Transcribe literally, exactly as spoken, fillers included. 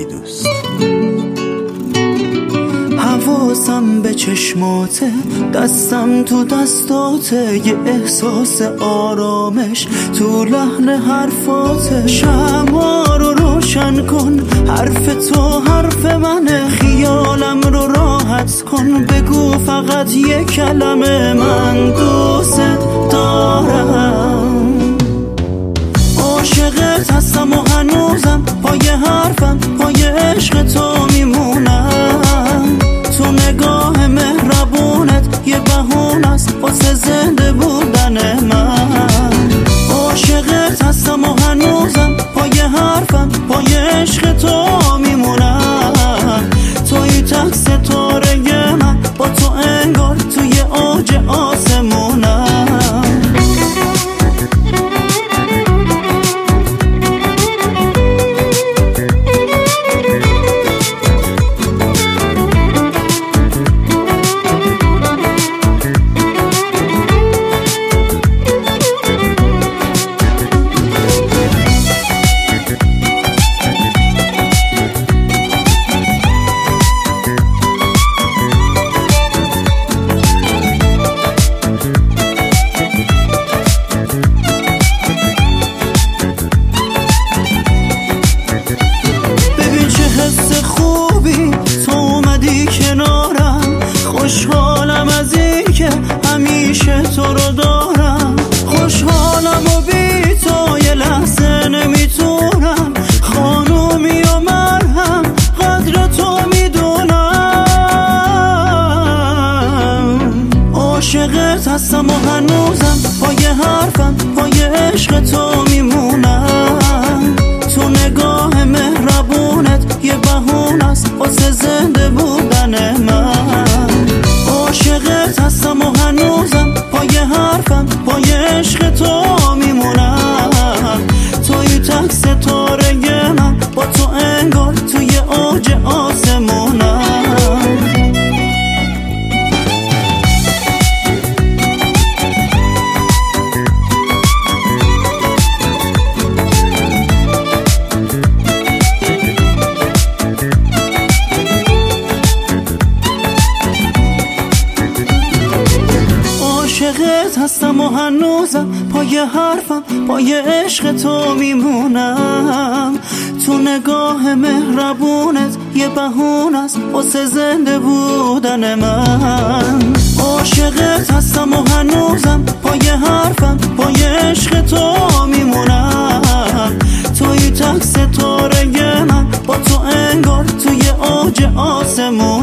خیلی دوست. حواسم به چشماته، دستم تو دستاته، یه احساس آرامش تو لحن حرفاته. شمع رو روشن کن، حرف تو حرف منه، خیالم رو راحت کن، بگو فقط یه کلمه من دوست دارم. عاشقت هستم و هنوزم پای حرفم، پای عشق تو میمونم. تو نگاه مهربونت یه بهونه است واسه زنده بودن من. عاشقت هستم و هنوزم پای حرفم، پای عشق تو میمونم. توی تک ستاره من، با تو انگار توی اوج آسمونم. خوشحالم از این که همیشه تو رو دارم، خوشحالم و بی تو یه لحظه نمیتونم. خانومی و مرهم قدر تو میدونم. عاشقت هستم و هنوزم پای حرفم، پای عشق تو میمونم. تو نگاه مهربونت یه بهونه است واسه زنده بودن من. عاشقت هستم و هنوزم پای حرفم، پای عشق تو میمونم. توی تک ستاره من، با تو انگار توی اوج آسمونم. عاشقت هستم و هنوزم پای حرفم، پای عشق تو میمونم. تو نگاه مهربونت یه بهونه است واسه زنده بودن من. عاشقت هستم و هنوزم پای حرفم، پای عشق تو میمونم. توی تک ستاره من، با تو انگار توی اوج آسمون.